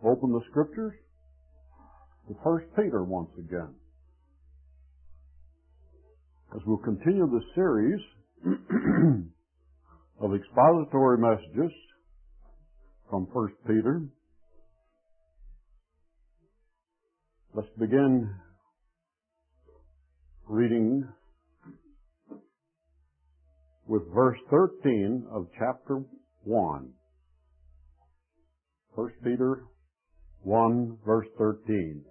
open the Scriptures to 1 Peter once again. As we'll continue the series of expository messages from 1 Peter, let's begin reading with verse 13 of chapter 1. 1 Peter 1, verse 13.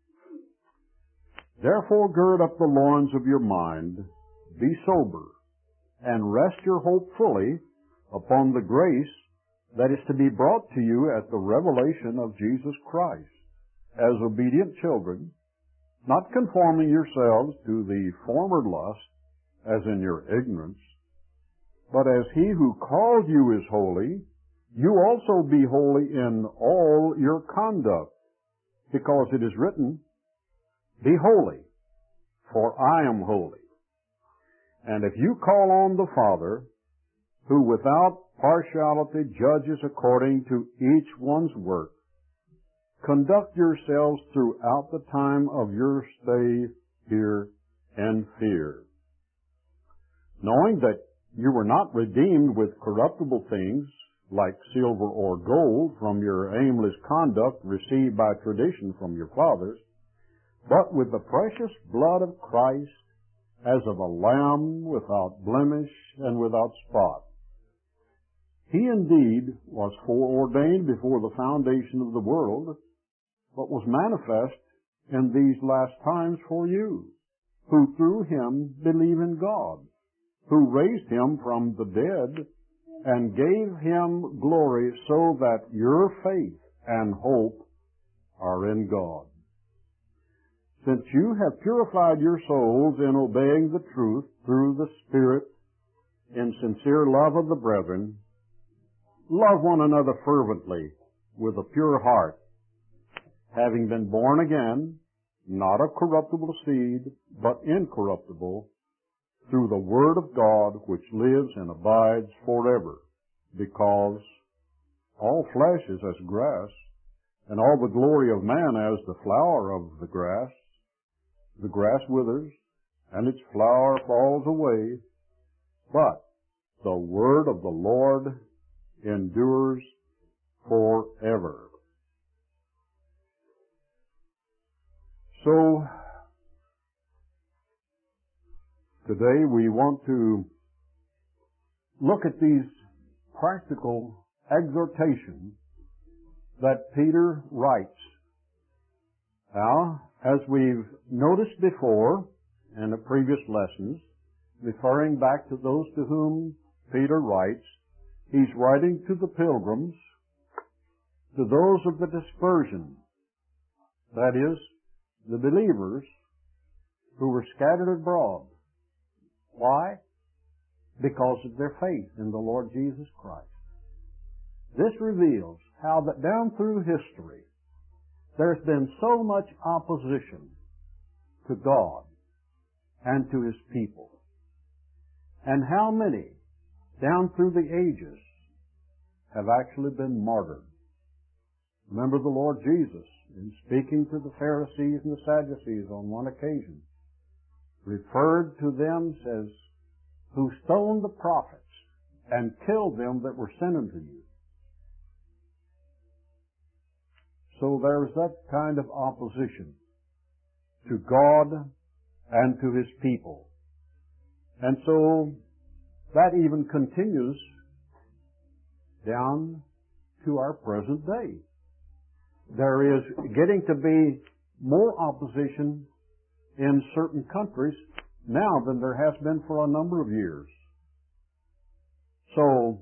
Therefore gird up the loins of your mind, be sober, and rest your hope fully upon the grace that is to be brought to you at the revelation of Jesus Christ, as obedient children, not conforming yourselves to the former lust, as in your ignorance, but as he who called you is holy, you also be holy in all your conduct, because it is written, be holy, for I am holy. And if you call on the Father, who without partiality judges according to each one's work, conduct yourselves throughout the time of your stay here in fear, knowing that you were not redeemed with corruptible things, like silver or gold, from your aimless conduct received by tradition from your fathers, but with the precious blood of Christ, as of a lamb without blemish and without spot. He indeed was foreordained before the foundation of the world, but was manifest in these last times for you, who through him believe in God, who raised him from the dead, and gave him glory, so that your faith and hope are in God. Since you have purified your souls in obeying the truth through the Spirit in sincere love of the brethren, love one another fervently with a pure heart, having been born again, not of corruptible seed, but incorruptible, through the Word of God, which lives and abides forever, because all flesh is as grass, and all the glory of man as the flower of the grass. The grass withers, and its flower falls away, but the word of the Lord endures forever. So, today we want to look at these practical exhortations that Peter writes. Now, as we've noticed before in the previous lessons, referring back to those to whom Peter writes, he's writing to the pilgrims, to those of the dispersion, that is, the believers who were scattered abroad. Why? Because of their faith in the Lord Jesus Christ. This reveals how that down through history there's been so much opposition to God and to His people, and how many down through the ages have actually been martyred. Remember the Lord Jesus, in speaking to the Pharisees and the Sadducees on one occasion, referred to them as who stoned the prophets and killed them that were sent unto you. So there's that kind of opposition to God and to His people. And so that even continues down to our present day. There is getting to be more opposition in certain countries now than there has been for a number of years. So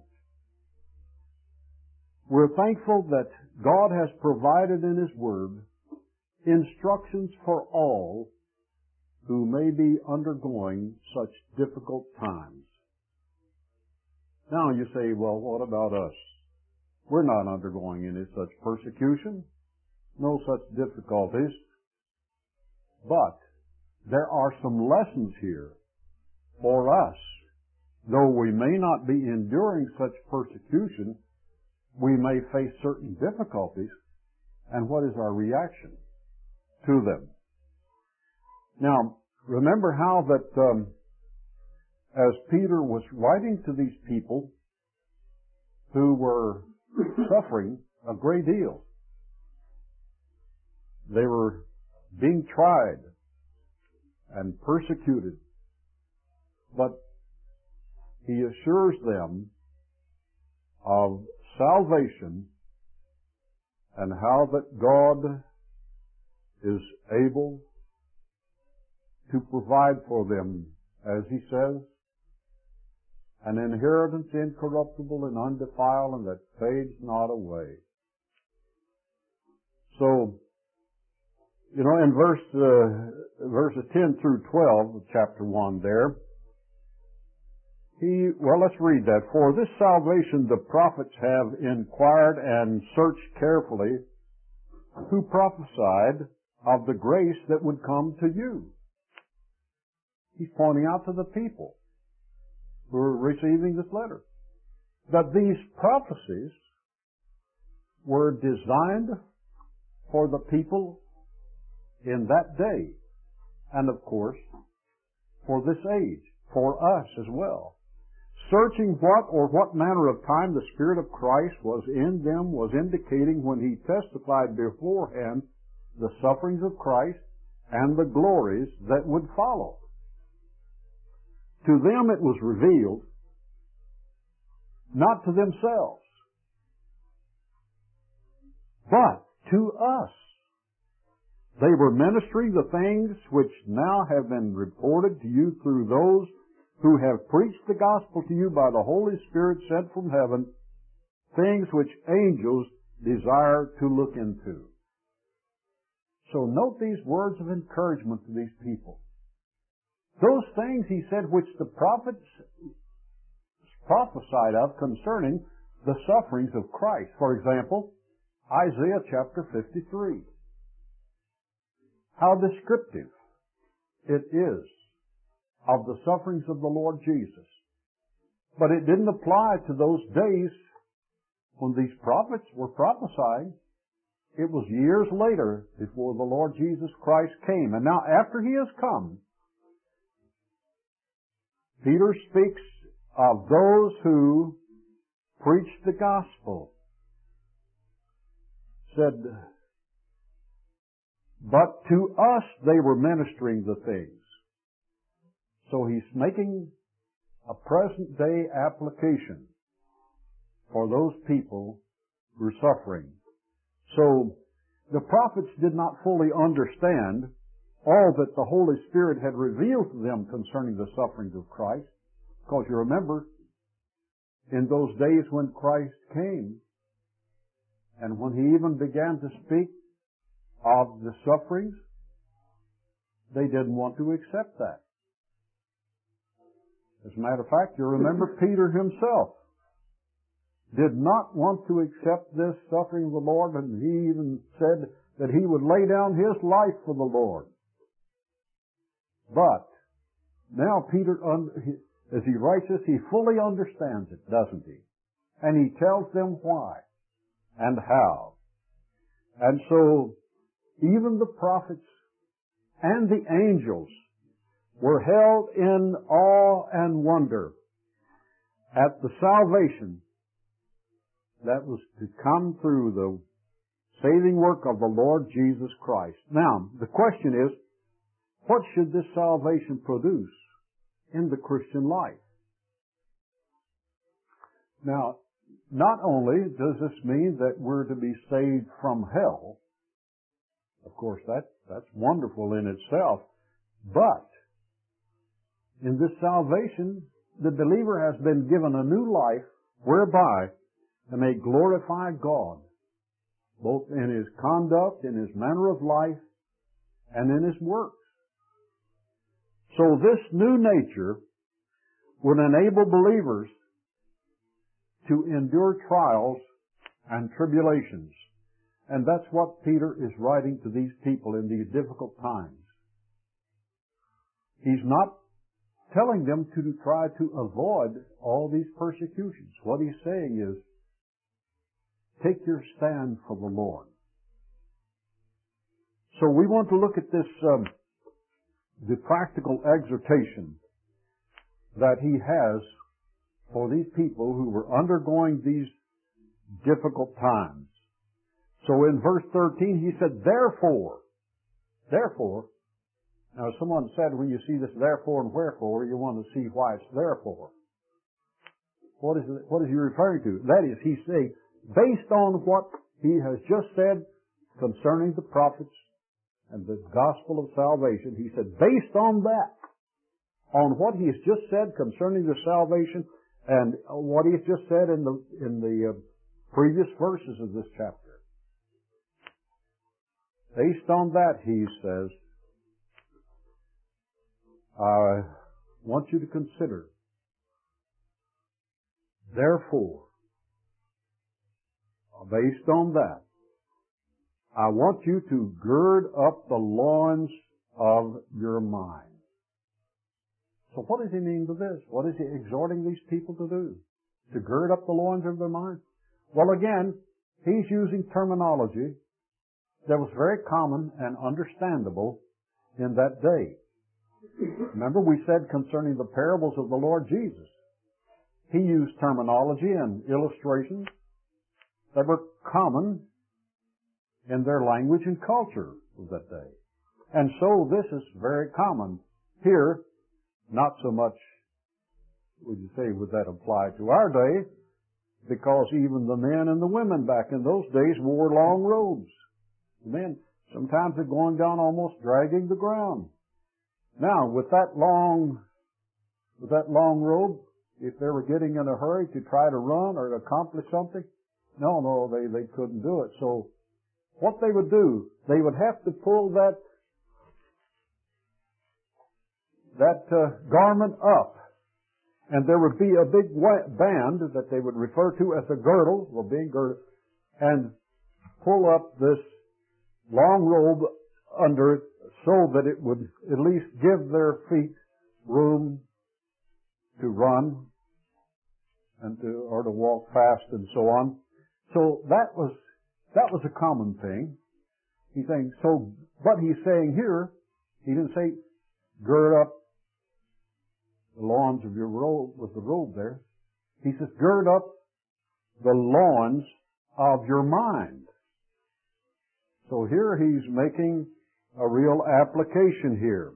we're thankful that God has provided in His Word instructions for all who may be undergoing such difficult times. Now you say, well, what about us? We're not undergoing any such persecution, no such difficulties. But there are some lessons here for us. Though we may not be enduring such persecution, we may face certain difficulties, and what is our reaction to them. Now, remember how that as Peter was writing to these people who were suffering a great deal, they were being tried and persecuted, but he assures them of salvation and how that God is able to provide for them, as he says, an inheritance incorruptible and undefiled and that fades not away. So, you know, in verses 10 through 12 of chapter 1 there, let's read that. For this salvation the prophets have inquired and searched carefully, who prophesied of the grace that would come to you. He's pointing out to the people who are receiving this letter that these prophecies were designed for the people in that day, and of course for this age, for us as well. Searching what manner of time the Spirit of Christ was in them was indicating when he testified beforehand the sufferings of Christ and the glories that would follow. To them it was revealed, not to themselves, but to us. They were ministering the things which now have been reported to you through those who have preached the gospel to you by the Holy Spirit sent from heaven, things which angels desire to look into. So note these words of encouragement to these people. Those things, he said, which the prophets prophesied of concerning the sufferings of Christ. For example, Isaiah chapter 53. How descriptive it is of the sufferings of the Lord Jesus. But it didn't apply to those days when these prophets were prophesying. It was years later before the Lord Jesus Christ came. And now after he has come, Peter speaks of those who preached the gospel. Said, but to us they were ministering the things. So he's making a present day application for those people who are suffering. So the prophets did not fully understand all that the Holy Spirit had revealed to them concerning the sufferings of Christ. Because you remember, in those days when Christ came, and when he even began to speak of the sufferings, they didn't want to accept that. As a matter of fact, you remember Peter himself did not want to accept this suffering of the Lord, and he even said that he would lay down his life for the Lord. But now Peter, as he writes this, he fully understands it, doesn't he? And he tells them why and how. And so even the prophets and the angels were held in awe and wonder at the salvation that was to come through the saving work of the Lord Jesus Christ. Now, the question is, what should this salvation produce in the Christian life? Now, not only does this mean that we're to be saved from hell, of course that's wonderful in itself, but in this salvation, the believer has been given a new life whereby he may glorify God, both in his conduct, in his manner of life, and in his works. So this new nature would enable believers to endure trials and tribulations. And that's what Peter is writing to these people in these difficult times. He's not telling them to try to avoid all these persecutions. What he's saying is, take your stand for the Lord. So we want to look at this, the practical exhortation that he has for these people who were undergoing these difficult times. So in verse 13 he said, therefore, now someone said when you see this therefore and wherefore, you want to see why it's therefore. What is he referring to? That is, he's saying, based on what he has just said concerning the prophets and the gospel of salvation, he said, based on that, on what he has just said concerning the salvation and what he has just said in the previous verses of this chapter. Based on that, he says, I want you to consider, therefore, based on that, I want you to gird up the loins of your mind. So what does he mean by this? What is he exhorting these people to do? To gird up the loins of their mind? Well, again, he's using terminology that was very common and understandable in that day. Remember, we said concerning the parables of the Lord Jesus, he used terminology and illustrations that were common in their language and culture of that day. And so this is very common. Here, not so much, would you say, would that apply to our day, because even the men and the women back in those days wore long robes. The men, sometimes they're going down almost dragging the ground. Now, with that long robe, if they were getting in a hurry to try to run or to accomplish something, no, they couldn't do it. So, what they would do, they would have to pull that garment up, and there would be a big band that they would refer to as a girdle, or being girded, and pull up this long robe under it so that it would at least give their feet room to run and to walk fast and so on. So that was a common thing. He's saying, so, but he's saying here, he didn't say gird up the loins of your robe with the robe there. He says gird up the loins of your mind. So here he's making a real application here.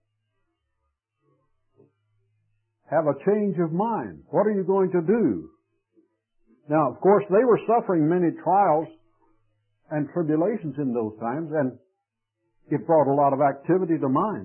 Have a change of mind. What are you going to do? Now, of course, they were suffering many trials and tribulations in those times, and it brought a lot of activity to mind.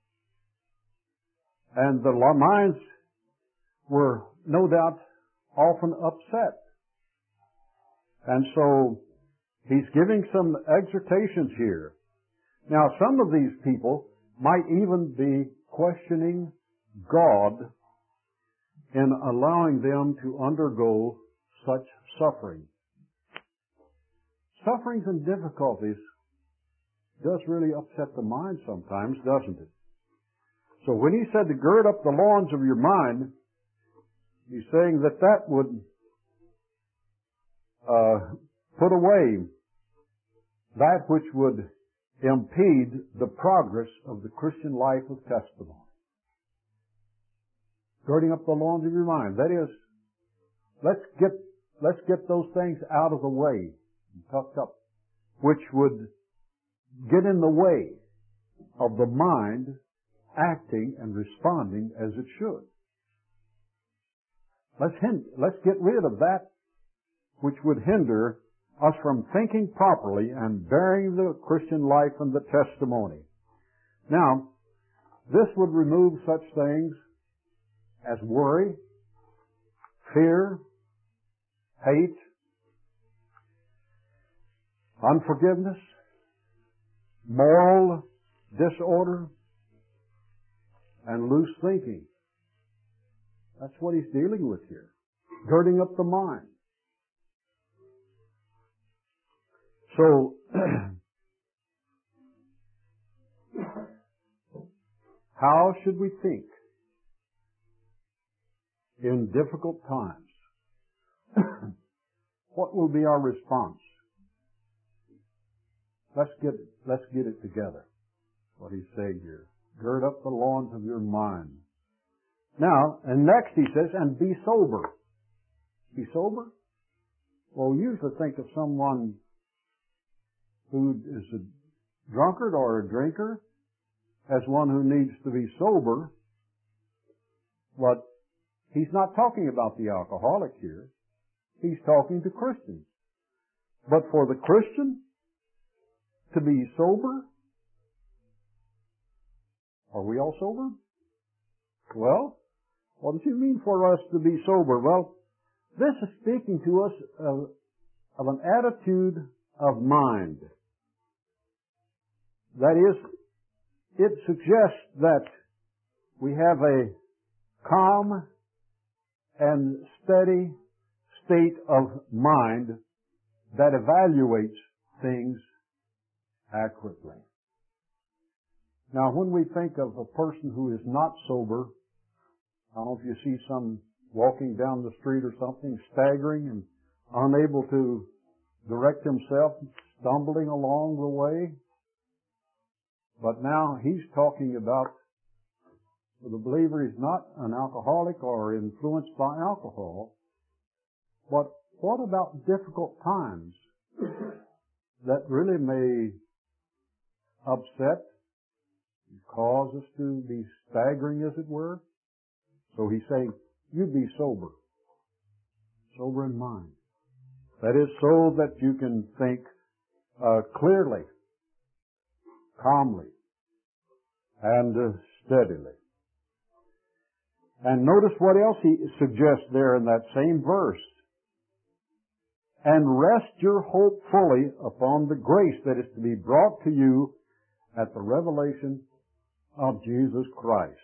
And the minds were, no doubt, often upset. And so, he's giving some exhortations here. Now, some of these people might even be questioning God in allowing them to undergo such suffering. Sufferings and difficulties does really upset the mind sometimes, doesn't it? So when he said to gird up the loins of your mind, he's saying that would put away that which would impede the progress of the Christian life of testimony. Girding up the loins of your mind. That is, let's get those things out of the way and tucked up, which would get in the way of the mind acting and responding as it should. Let's get rid of that which would hinder us from thinking properly and bearing the Christian life and the testimony. Now, this would remove such things as worry, fear, hate, unforgiveness, moral disorder, and loose thinking. That's what he's dealing with here. Girding up the mind. So, how should we think in difficult times? What will be our response? Let's get it together. What he's saying here. Gird up the loins of your mind. Now, and next he says, and be sober. Be sober? Well, we usually think of someone who is a drunkard or a drinker as one who needs to be sober. But he's not talking about the alcoholic here. He's talking to Christians. But for the Christian to be sober, are we all sober? Well, what does he mean for us to be sober? Well, this is speaking to us of an attitude of mind. That is, it suggests that we have a calm and steady state of mind that evaluates things accurately. Now, when we think of a person who is not sober, I don't know if you see some walking down the street or something, staggering and unable to direct himself, stumbling along the way. But now he's talking about the believer is not an alcoholic or influenced by alcohol. But what about difficult times that really may upset, cause us to be staggering, as it were? So he's saying, you be sober. Sober in mind. That is so that you can think clearly, calmly, and steadily. And notice what else he suggests there in that same verse. And rest your hope fully upon the grace that is to be brought to you at the revelation of Jesus Christ.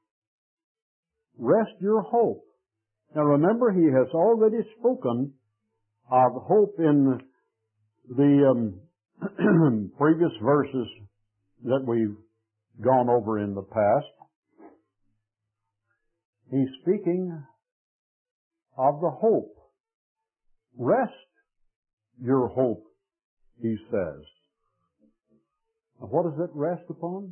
Rest your hope. Now remember, he has already spoken of hope in the previous verses that we've gone over in the past. He's speaking of the hope. Rest your hope, he says. Now, what does it rest upon?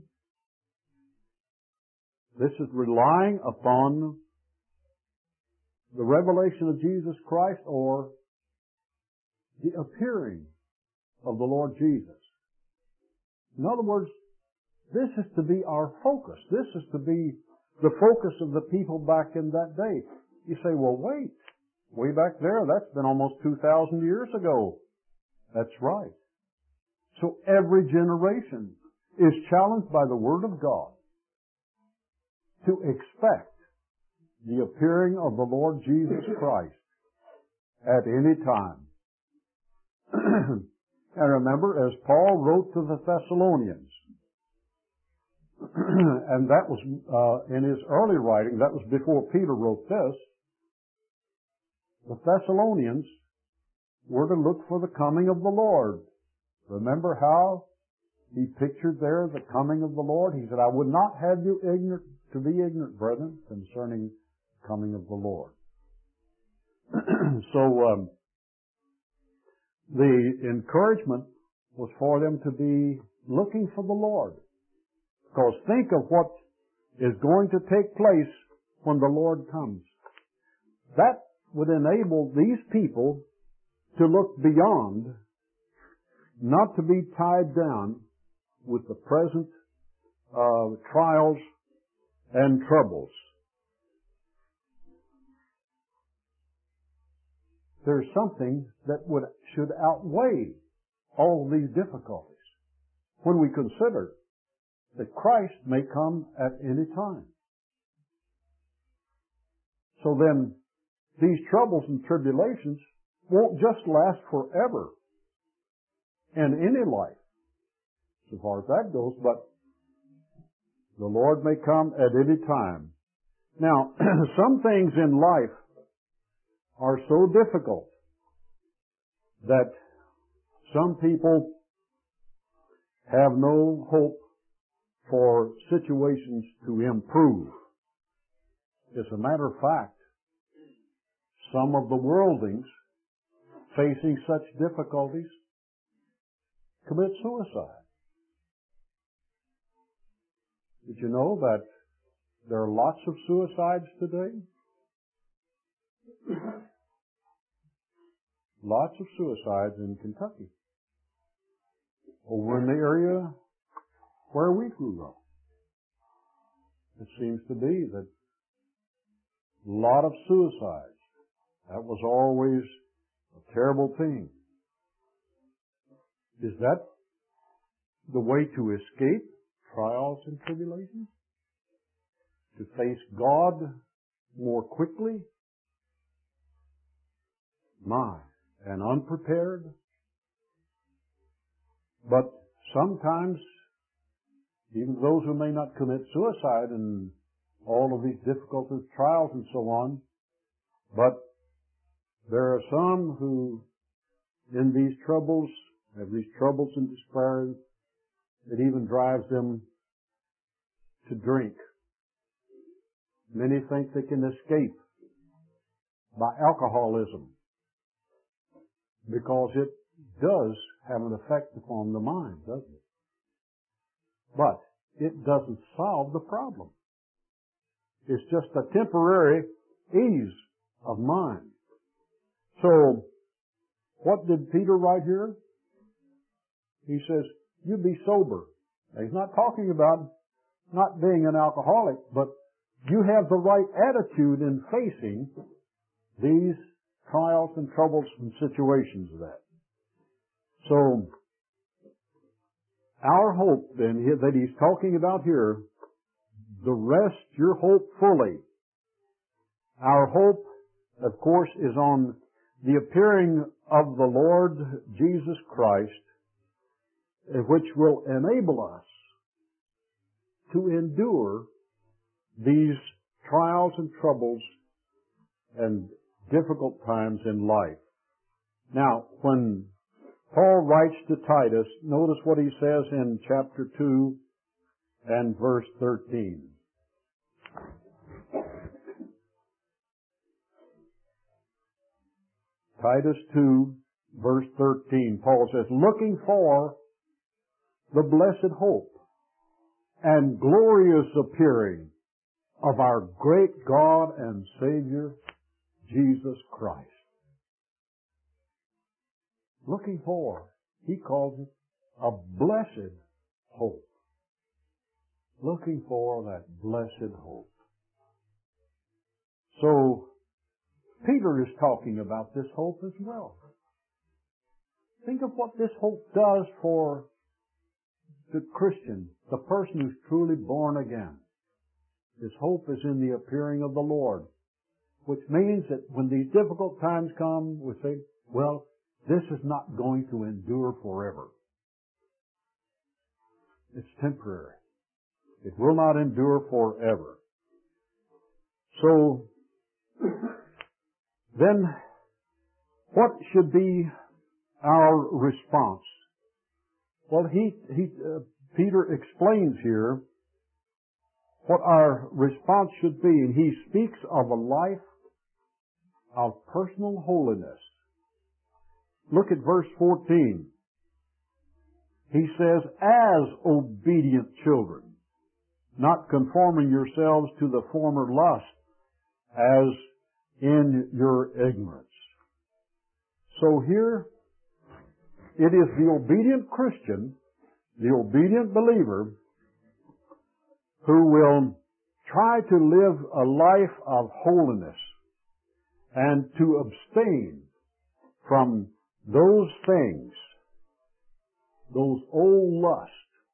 This is relying upon the revelation of Jesus Christ or the appearing of the Lord Jesus. In other words, this is to be our focus. This is to be the focus of the people back in that day. You say, well, wait. Way back there, that's been almost 2,000 years ago. That's right. So every generation is challenged by the Word of God to expect the appearing of the Lord Jesus Christ at any time. And remember, as Paul wrote to the Thessalonians, and that was in his early writing, that was before Peter wrote this, the Thessalonians were to look for the coming of the Lord. Remember how he pictured there the coming of the Lord? He said, I would not have you to be ignorant, brethren, concerning the coming of the Lord. So the encouragement was for them to be looking for the Lord. Because think of what is going to take place when the Lord comes. That would enable these people to look beyond, not to be tied down with the present trials and troubles. There's something that should outweigh all these difficulties when we consider that Christ may come at any time. So then, these troubles and tribulations won't just last forever in any life, so far as that goes, but the Lord may come at any time. Now, some things in life are so difficult that some people have no hope for situations to improve. As a matter of fact, some of the worldlings facing such difficulties commit suicide. Did you know that there are lots of suicides today? Lots of suicides in Kentucky. Over in the area where we grew up. It seems to be that a lot of suicides. That was always a terrible thing. Is that the way to escape trials and tribulations? To face God more quickly? My, and unprepared? But sometimes, even those who may not commit suicide and all of these difficulties, trials and so on, but there are some who, in these troubles, have these troubles and despair, it even drives them to drink. Many think they can escape by alcoholism because it does have an effect upon the mind, doesn't it? But it doesn't solve the problem. It's just a temporary ease of mind. So, what did Peter write here? He says, you be sober. Now, he's not talking about not being an alcoholic, but you have the right attitude in facing these trials and troubles and situations of that. So, our hope then that he's talking about here, the rest your hope fully. Our hope, of course, is on the appearing of the Lord Jesus Christ, which will enable us to endure these trials and troubles and difficult times in life. Now, when Paul writes to Titus, notice what he says in chapter 2 and verse 13. Titus 2, verse 13, Paul says, looking for the blessed hope and glorious appearing of our great God and Savior, Jesus Christ. Looking for, he calls it a blessed hope. Looking for that blessed hope. So, Peter is talking about this hope as well. Think of what this hope does for the Christian, the person who's truly born again. This hope is in the appearing of the Lord, which means that when these difficult times come, we say, well, this is not going to endure forever. It's temporary. It will not endure forever. So, then, what should be our response? Well, Peter explains here what our response should be, and he speaks of a life of personal holiness. Look at verse 14. He says, as obedient children, not conforming yourselves to the former lust, as in your ignorance. So here, it is the obedient Christian, the obedient believer, who will try to live a life of holiness and to abstain from those things, those old lusts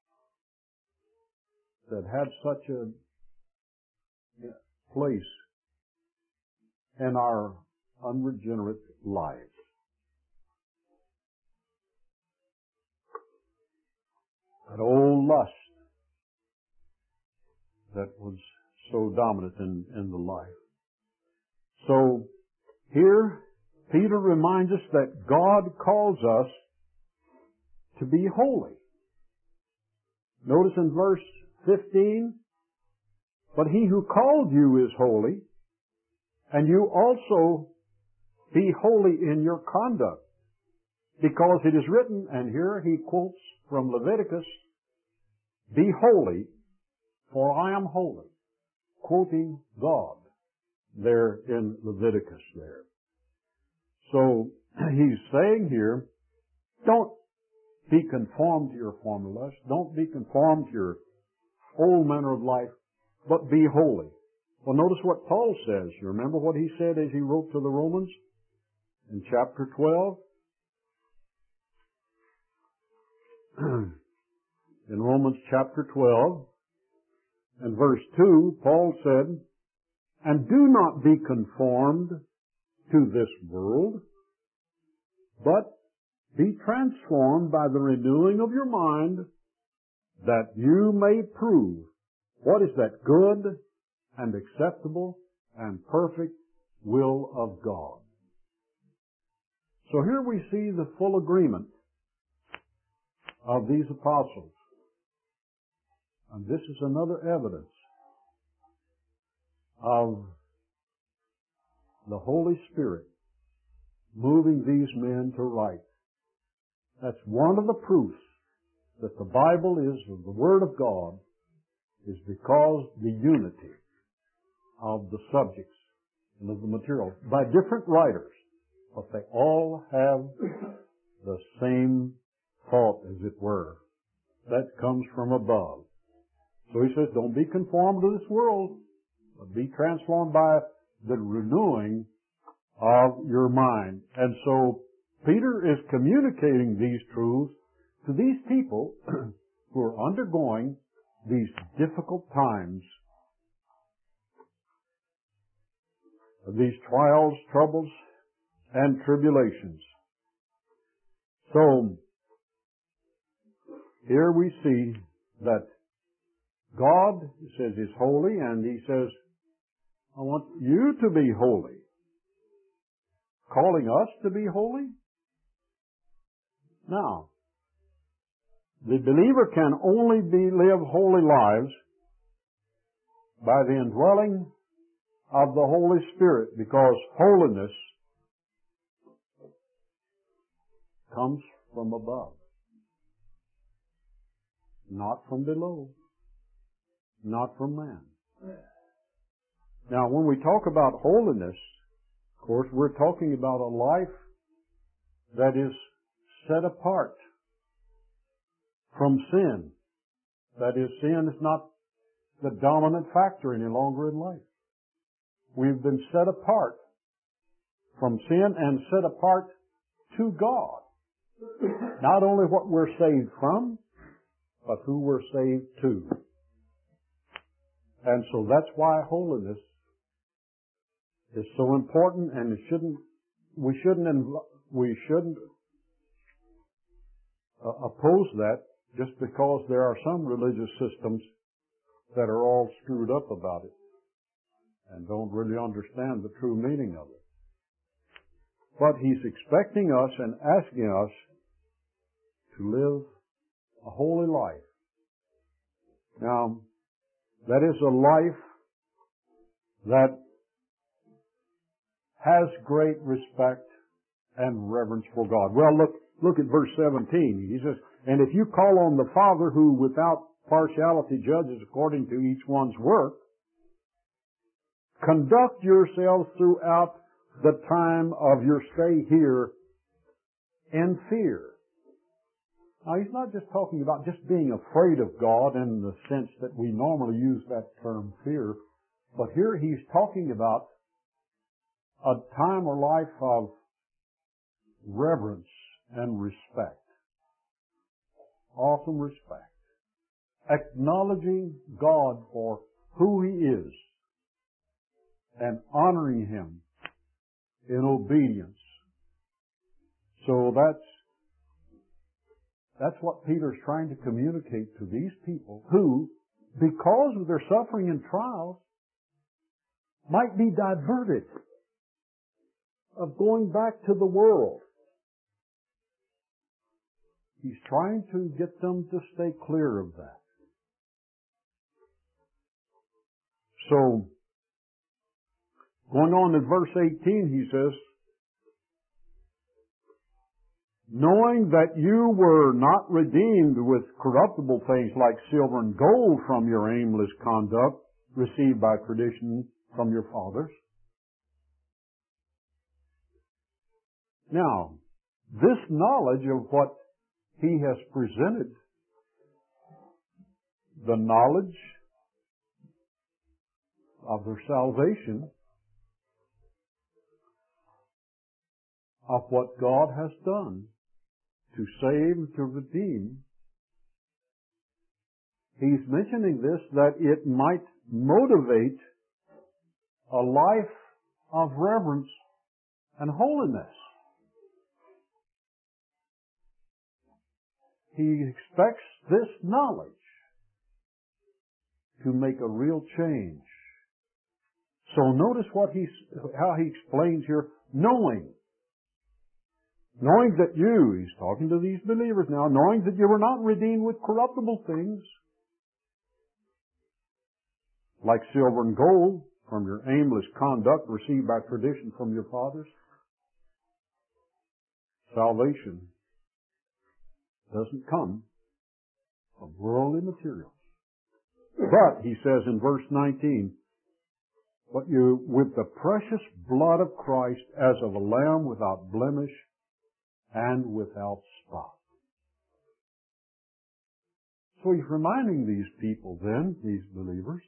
that had such a place in our unregenerate lives. That old lust that was so dominant in the life. So, here, Peter reminds us that God calls us to be holy. Notice in verse 15, but he who called you is holy, and you also be holy in your conduct. Because it is written, and here he quotes from Leviticus, "Be holy, for I am holy," quoting God there in Leviticus there. So he's saying here, don't be conformed to your former lust, don't be conformed to your old manner of life, but be holy. Well, notice what Paul says. You remember what he said as he wrote to the Romans in chapter 12? In Romans chapter 12 and verse 2, Paul said, "And do not be conformed to this world, but be transformed by the renewing of your mind, that you may prove what is that good and acceptable and perfect will of God." So here we see the full agreement of these apostles. And this is another evidence of the Holy Spirit moving these men to write. That's one of the proofs that the Bible is the Word of God, is because the unity of the subjects and of the material by different writers, but they all have the same thought, as it were, that comes from above. So he says, don't be conformed to this world, but be transformed by the renewing of your mind. And so Peter is communicating these truths to these people who are undergoing these difficult times, these trials, troubles, and tribulations. So here we see that God, he says, is holy, and he says, I want you to be holy. Calling us to be holy? Now, the believer can only live holy lives by the indwelling of the Holy Spirit, because holiness comes from above, not from below, not from man. Now, when we talk about holiness, of course, we're talking about a life that is set apart from sin. That is, sin is not the dominant factor any longer in life. We've been set apart from sin and set apart to God. Not only what we're saved from, but who we're saved to. And so that's why holiness is so important, and we shouldn't oppose that just because there are some religious systems that are all screwed up about it and don't really understand the true meaning of it. But he's expecting us and asking us to live a holy life. Now, that is a life that has great respect and reverence for God. Well, look at verse 17. He says, "And if you call on the Father, who without partiality judges according to each one's work, conduct yourselves throughout the time of your stay here in fear." Now, he's not just talking about just being afraid of God in the sense that we normally use that term fear, but here he's talking about a time or life of reverence and respect. Awesome respect. Acknowledging God for who He is and honoring Him in obedience. So that's what Peter's trying to communicate to these people who, because of their suffering and trials, might be diverted of going back to the world. He's trying to get them to stay clear of that. So, going on in verse 18, he says, knowing that you were not redeemed with corruptible things like silver and gold from your aimless conduct received by tradition from your fathers. Now, this knowledge of what he has presented, the knowledge of their salvation, of what God has done to save and to redeem, he's mentioning this that it might motivate a life of reverence and holiness. He expects this knowledge to make a real change. So notice how he explains here, knowing that you, he's talking to these believers now, knowing that you were not redeemed with corruptible things, like silver and gold, from your aimless conduct received by tradition from your fathers. Salvation doesn't come from worldly materials. But, he says in verse 19, but you, with the precious blood of Christ as of a lamb without blemish and without spot. So he's reminding these people then, these believers,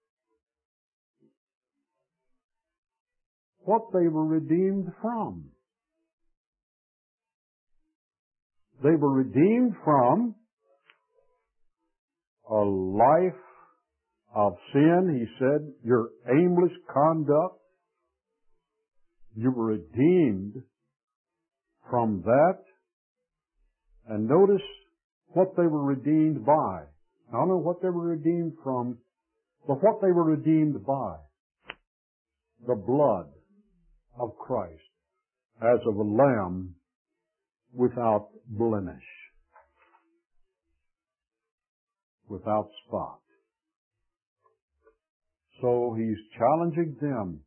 what they were redeemed from. They were redeemed from a life of sin. He said, your aimless conduct. You were redeemed from that. And notice what they were redeemed by. Not only what they were redeemed from, but what they were redeemed by. The blood of Christ as of a lamb without blemish, without spot. So he's challenging them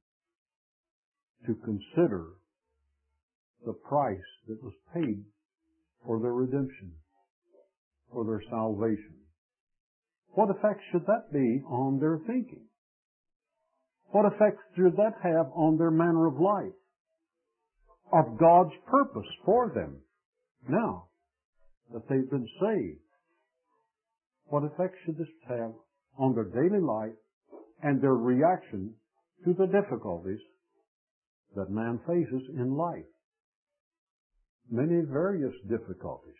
to consider the price that was paid for their redemption, for their salvation. What effect should that be on their thinking? What effect should that have on their manner of life, of God's purpose for them now that they've been saved? What effect should this have on their daily life and their reaction to the difficulties that man faces in life? Many various difficulties.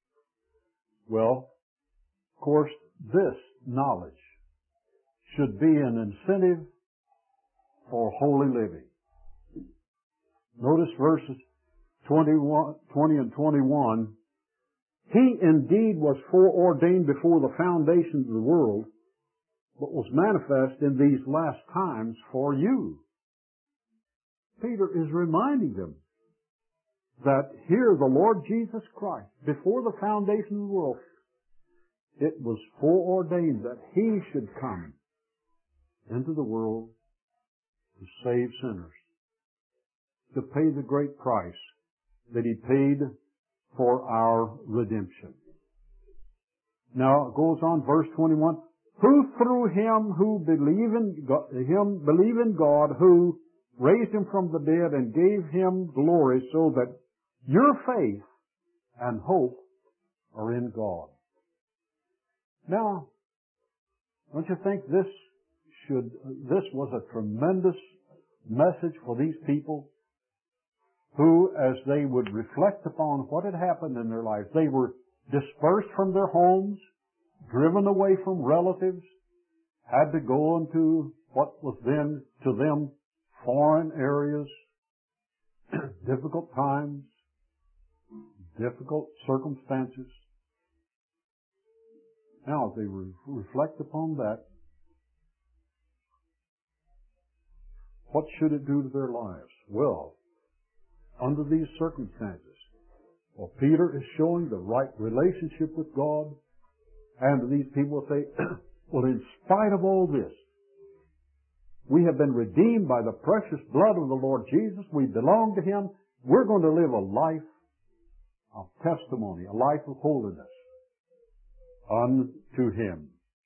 Well, of course, this knowledge should be an incentive for holy living. Notice verses 20 and 21. He indeed was foreordained before the foundations of the world, but was manifest in these last times for you. Peter is reminding them that here the Lord Jesus Christ, before the foundation of the world, it was foreordained that He should come into the world to save sinners, to pay the great price that He paid for our redemption. Now it goes on, verse 21, who through Him who believe in God, who raised Him from the dead and gave Him glory, so that your faith and hope are in God. Now, don't you think this was a tremendous message for these people who, as they would reflect upon what had happened in their lives, they were dispersed from their homes, driven away from relatives, had to go into what was then to them foreign areas, difficult times, difficult circumstances. Now, as they reflect upon that, what should it do to their lives? Well, under these circumstances, well, Peter is showing the right relationship with God, and these people say, well, in spite of all this, we have been redeemed by the precious blood of the Lord Jesus. We belong to Him. We're going to live a life of testimony, a life of holiness unto Him.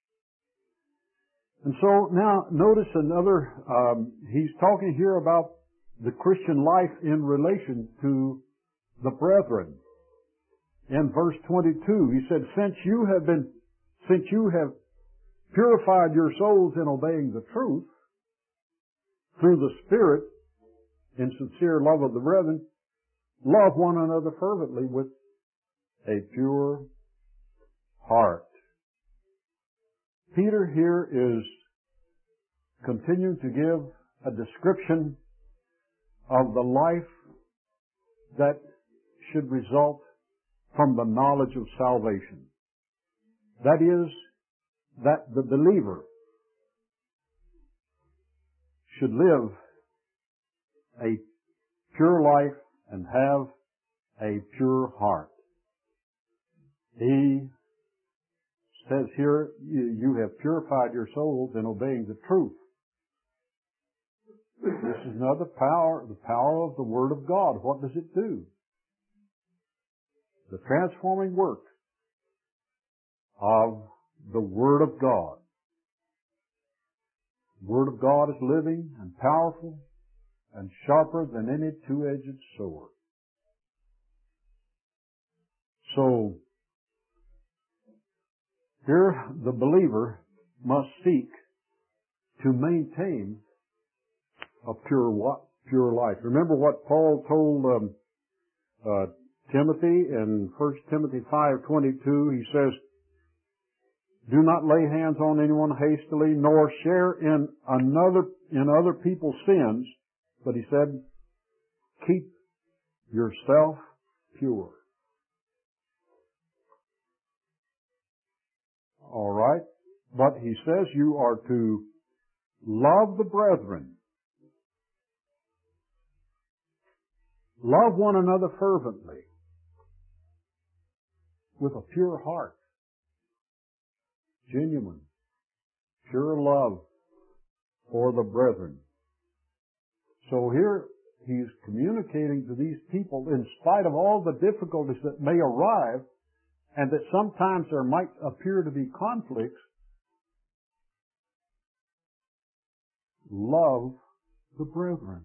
And so now notice another, he's talking here about the Christian life in relation to the brethren. In verse 22, he said, since you have purified your souls in obeying the truth through the Spirit in sincere love of the brethren, love one another fervently with a pure heart. Peter here is continuing to give a description of the life that should result from the knowledge of salvation. That is, that the believer should live a pure life and have a pure heart. He says here, you have purified your souls in obeying the truth. This is another power, the power of the Word of God. What does it do? The transforming work of the Word of God. The Word of God is living and powerful and sharper than any two-edged sword. So, here the believer must seek to maintain a pure life. Remember what Paul told Timothy in 1 Timothy 5:22. He says, do not lay hands on anyone hastily, nor share in other people's sins. But he said, keep yourself pure. All right? But he says you are to love the brethren. Love one another fervently with a pure heart. Genuine, pure love for the brethren. So here he's communicating to these people, in spite of all the difficulties that may arrive, and that sometimes there might appear to be conflicts, love the brethren.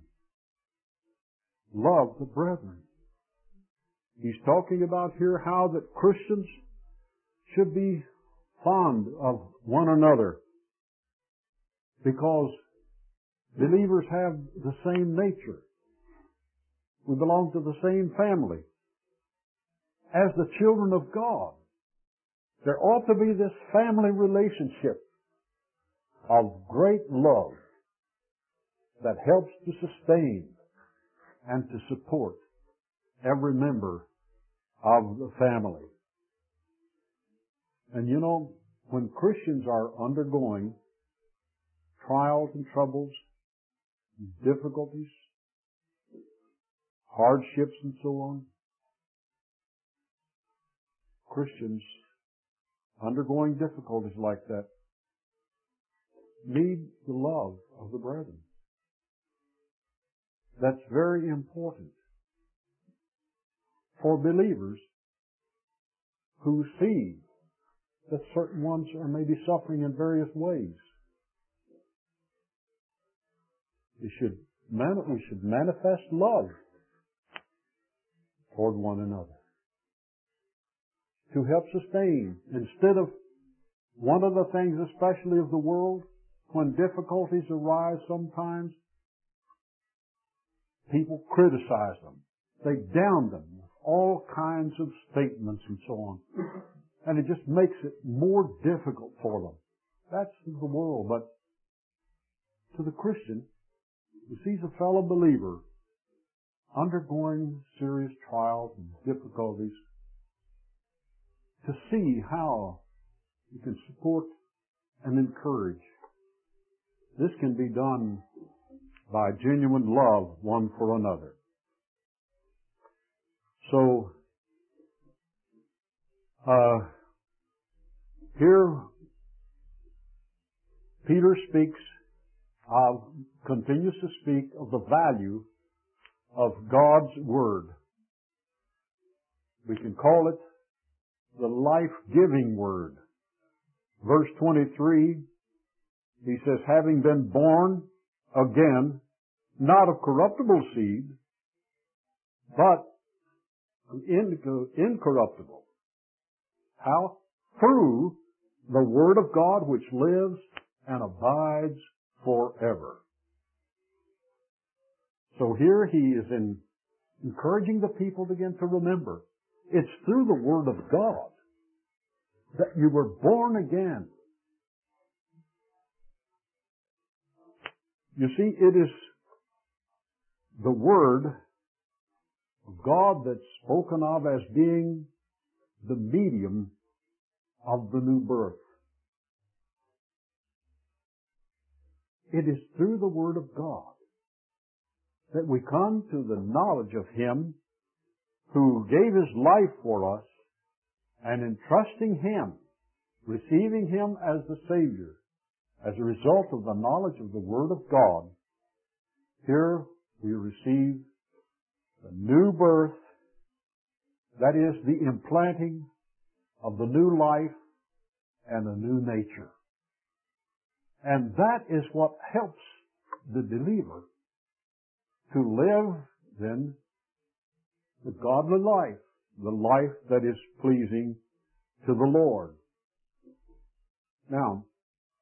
Love the brethren. He's talking about here how that Christians should be fond of one another, because believers have the same nature. We belong to the same family. As the children of God, there ought to be this family relationship of great love that helps to sustain and to support every member of the family. And you know, when Christians are undergoing trials and troubles, difficulties, hardships and so on, Christians undergoing difficulties like that need the love of the brethren. That's very important for believers who see that certain ones are maybe suffering in various ways. We should manifest love toward one another to help sustain. Instead of one of the things, especially of the world, when difficulties arise sometimes, people criticize them. They down them with all kinds of statements and so on. And it just makes it more difficult for them. That's the world. But to the Christian who sees a fellow believer undergoing serious trials and difficulties, to see how you can support and encourage. This can be done by genuine love one for another. So, here Peter continues to speak of the value of God's Word. We can call it the life-giving Word. Verse 23, he says, having been born again, not of corruptible seed, but incorruptible. How? Through the Word of God which lives and abides forever. So here he is encouraging the people again to remember, it's through the Word of God that you were born again. You see, it is the Word of God that's spoken of as being the medium of the new birth. It is through the Word of God that we come to the knowledge of Him who gave His life for us, and in trusting Him, receiving Him as the Savior, as a result of the knowledge of the Word of God, here we receive the new birth, that is, the implanting of the new life and a new nature. And that is what helps the believer to live, then, the godly life, the life that is pleasing to the Lord. Now,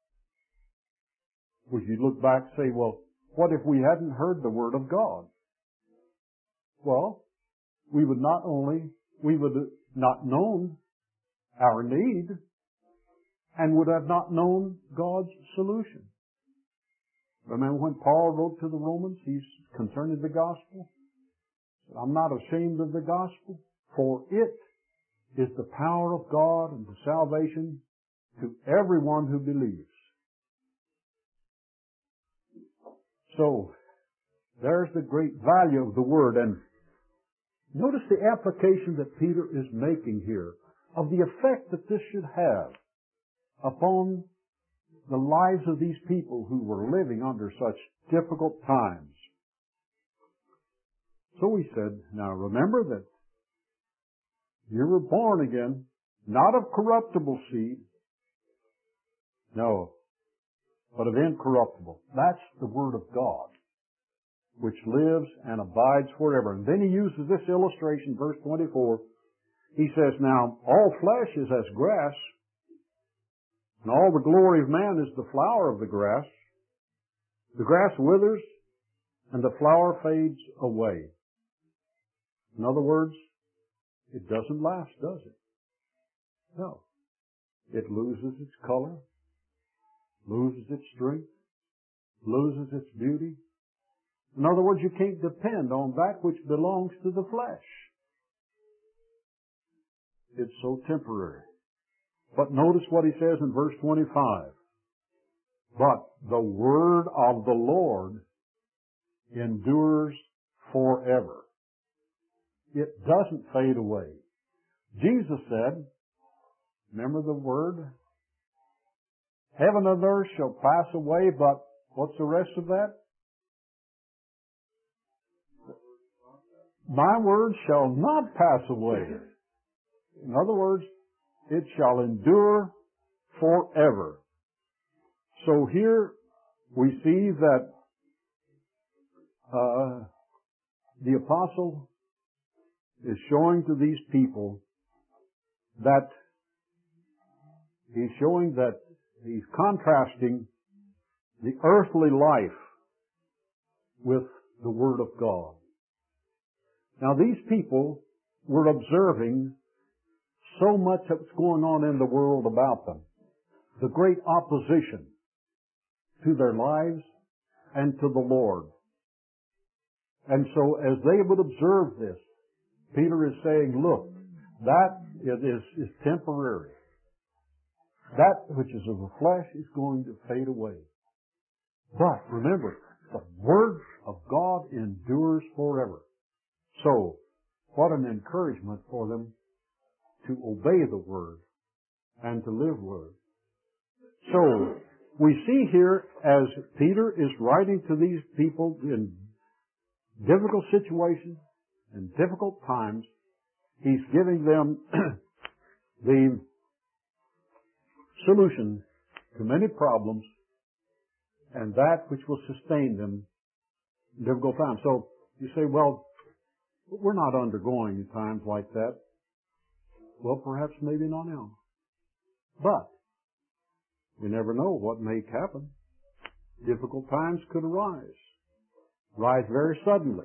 would you look back and say, well, what if we hadn't heard the Word of God? Well, we would not not known our need, and would have not known God's solution. Remember when Paul wrote to the Romans, he's concerning the gospel? I'm not ashamed of the gospel, for it is the power of God and the salvation to everyone who believes. So, there's the great value of the Word. And notice the application that Peter is making here of the effect that this should have upon the lives of these people who were living under such difficult times. So he said, now remember that you were born again, not of corruptible seed, no, but of incorruptible. That's the Word of God, which lives and abides forever. And then he uses this illustration, verse 24. He says, now, all flesh is as grass, and all the glory of man is the flower of the grass. The grass withers, and the flower fades away. In other words, it doesn't last, does it? No. It loses its color, loses its strength, loses its beauty. In other words, you can't depend on that which belongs to the flesh. It's so temporary. But notice what he says in verse 25. But the word of the Lord endures forever. It doesn't fade away. Jesus said, remember the word? Heaven and earth shall pass away, but what's the rest of that? My word shall not pass away. In other words, it shall endure forever. So here we see that the apostle is showing to these people that he's contrasting the earthly life with the Word of God. Now these people were observing so much that's going on in the world about them. The great opposition to their lives and to the Lord. And so as they would observe this, Peter is saying, look, that is temporary. That which is of the flesh is going to fade away. But remember, the Word of God endures forever. So, what an encouragement for them to obey the Word and to live Word. So, we see here as Peter is writing to these people in difficult situations and difficult times, He's giving them the solution to many problems and that which will sustain them in difficult times. So you say, well, we're not undergoing times like that. Well, perhaps maybe not now. But we never know what may happen. Difficult times could rise very suddenly.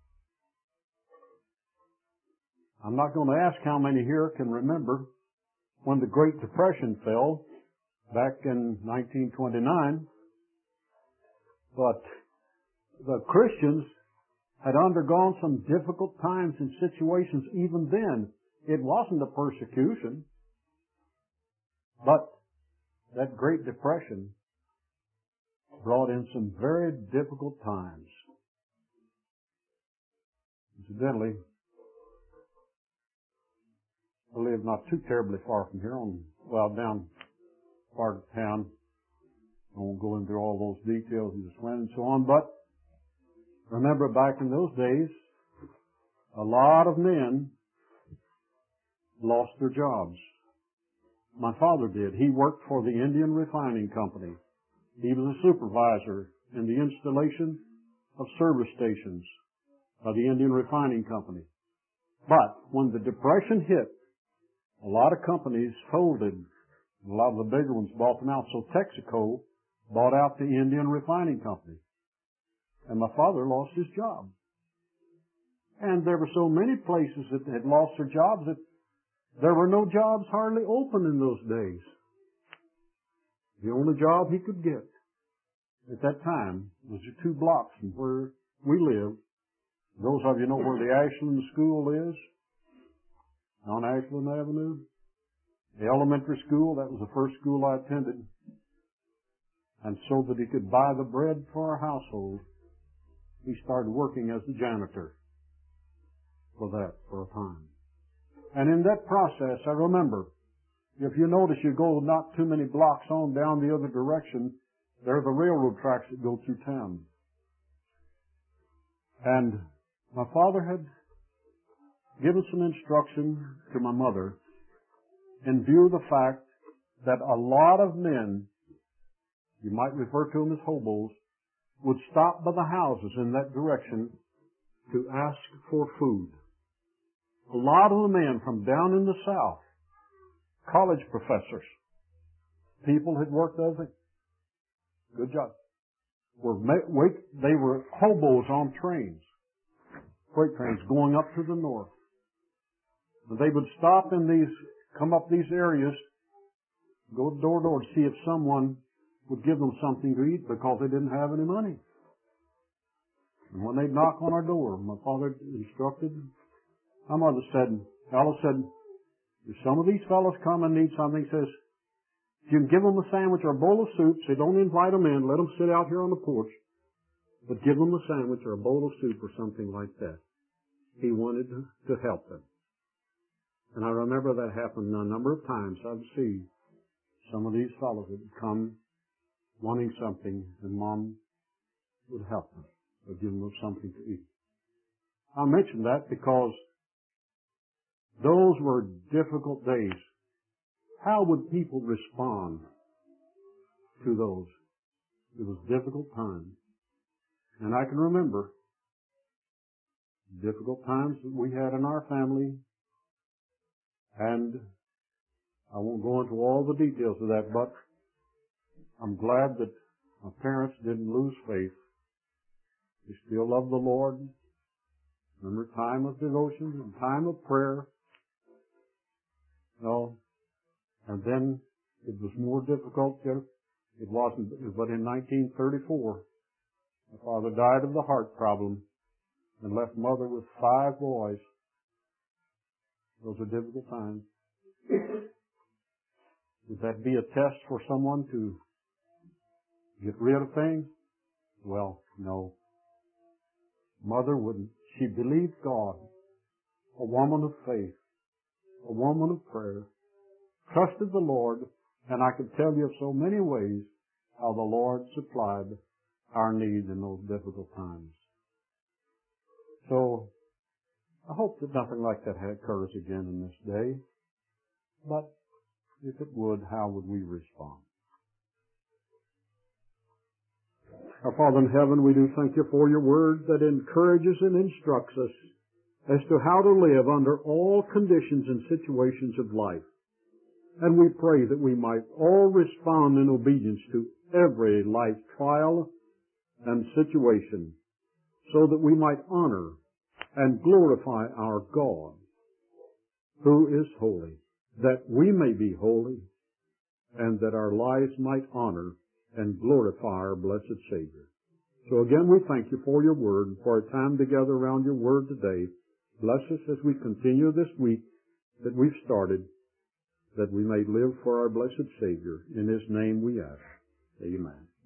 I'm not going to ask how many here can remember when the Great Depression fell back in 1929, but the Christians had undergone some difficult times and situations even then. It wasn't a persecution, but that Great Depression brought in some very difficult times. Incidentally, I live not too terribly far from here, down part of town. I won't go into all those details and just when and so on, but remember back in those days, a lot of men lost their jobs. My father did. He worked for the Indian Refining Company. He was a supervisor in the installation of service stations by the Indian Refining Company. But when the Depression hit, a lot of companies folded. A lot of the bigger ones bought them out. So Texaco bought out the Indian Refining Company. And my father lost his job. And there were so many places that had lost their jobs that there were no jobs hardly open in those days. The only job he could get at that time was 2 blocks from where we lived. Those of you know where the Ashland School is? On Ashland Avenue. The elementary school, that was the first school I attended. And so that he could buy the bread for our household, he started working as a janitor for a time. And in that process, I remember, if you notice, you go not too many blocks on down the other direction, there are the railroad tracks that go through town. And my father had given some instruction to my mother in view of the fact that a lot of men, you might refer to them as hobos, would stop by the houses in that direction to ask for food. A lot of the men from down in the South, college professors, people had worked as a good job, they were hobos on trains, freight trains going up to the north. And they would stop come up these areas, go door to door to see if someone would give them something to eat because they didn't have any money. And when they'd knock on our door, my father instructed, my mother said, Alice said, if some of these fellows come and need something, says, if you can give them a sandwich or a bowl of soup, say don't invite them in, let them sit out here on the porch, but give them a sandwich or a bowl of soup or something like that. He wanted to help them. And I remember that happened a number of times. I'd see some of these fellows that would come wanting something, and Mom would help them, or give them something to eat. I mention that because those were difficult days. How would people respond to those? It was difficult times. And I can remember difficult times that we had in our family. And I won't go into all the details of that, but I'm glad that my parents didn't lose faith. They still loved the Lord. Remember time of devotion and time of prayer. And then it was more difficult. It wasn't, but in 1934, my father died of the heart problem and left mother with 5 boys. Those are difficult times. Would that be a test for someone to get rid of things? Well, no. Mother wouldn't. She believed God, a woman of faith, a woman of prayer, trusted the Lord, and I could tell you of so many ways how the Lord supplied our needs in those difficult times. So, I hope that nothing like that occurs again in this day. But if it would, how would we respond? Our Father in heaven, we do thank you for your word that encourages and instructs us as to how to live under all conditions and situations of life. And we pray that we might all respond in obedience to every life trial and situation, so that we might honor and glorify our God, who is holy, that we may be holy, and that our lives might honor and glorify our blessed Savior. So again, we thank you for your word and for our time together around your word today. Bless us as we continue this week that we've started, that we may live for our blessed Savior. In his name we ask. Amen.